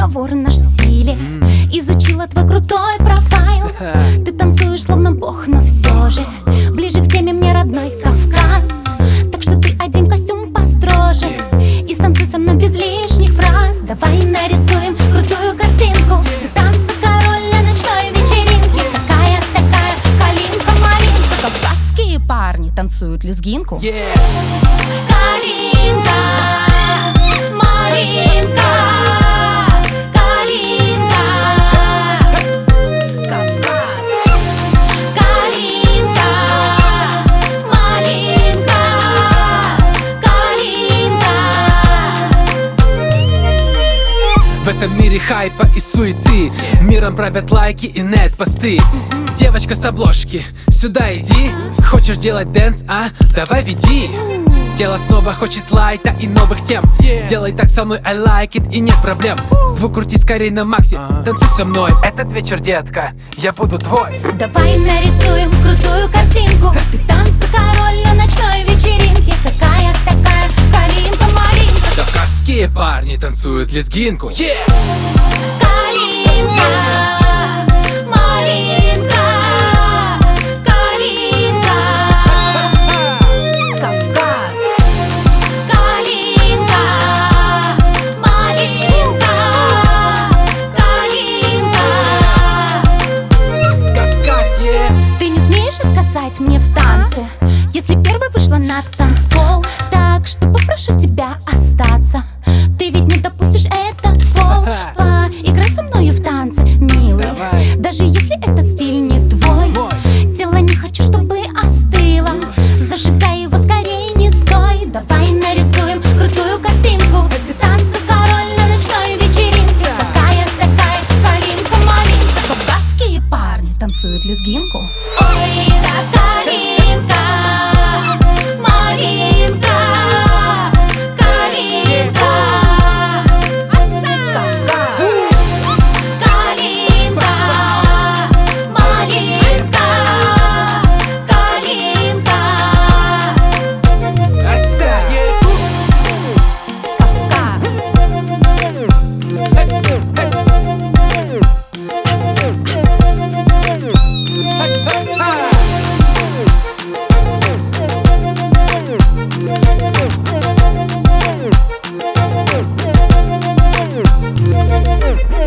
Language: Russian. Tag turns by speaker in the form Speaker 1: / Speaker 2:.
Speaker 1: разговор наш в силе. Изучила твой крутой профайл. Ты танцуешь словно бог, но все же ближе к теме мне родной Кавказ. Так что ты одень костюм построже и станцуй со мной без лишних фраз. Давай нарисуем крутую картинку. Ты танцы король на ночной вечеринке. Какая такая калинка-малинка. Кавказские парни танцуют лезгинку. Калинка, малинка, калинка, Кавказ. Калинка, малинка, калинка.
Speaker 2: В этом мире хайпа и суеты миром правят лайки и нет-посты. Девочка с обложки, сюда иди. Хочешь делать дэнс, а? Давай веди. Тело снова хочет лайта и новых тем. Делай так со мной, I like it, и нет проблем. Звук крути скорей на максе, танцуй со мной. Этот вечер, детка, я буду твой.
Speaker 1: Давай нарисуем крутую картинку. Ты танцы король на ночной вечеринке. Какая такая калинка-малинка.
Speaker 2: Кавказские парни танцуют лезгинку.
Speaker 1: Калинка, малинка, калинка, Кавказ. Калинка, малинка, калинка.
Speaker 2: Кавказ,
Speaker 1: Ты не смеешь отказать мне в танце, если первой вышла на танцпол. Так что попрошу тебя остаться. Ты ведь не допустишь этот фол. Поиграй со мною в танце, милый. Даже если этот стиль не твой. Тело не хочу, чтобы остыло. Зажигай его скорее, не стой. Давай нарисуем крутую картинку. Ты танцы король на ночной вечеринке. Какая такая калинка-малинка. Кавказские парни танцуют лезгинку. Ой, да калинка, малинка, калинка, Кавказ. Калинка, малинка, калинка, Кавказ.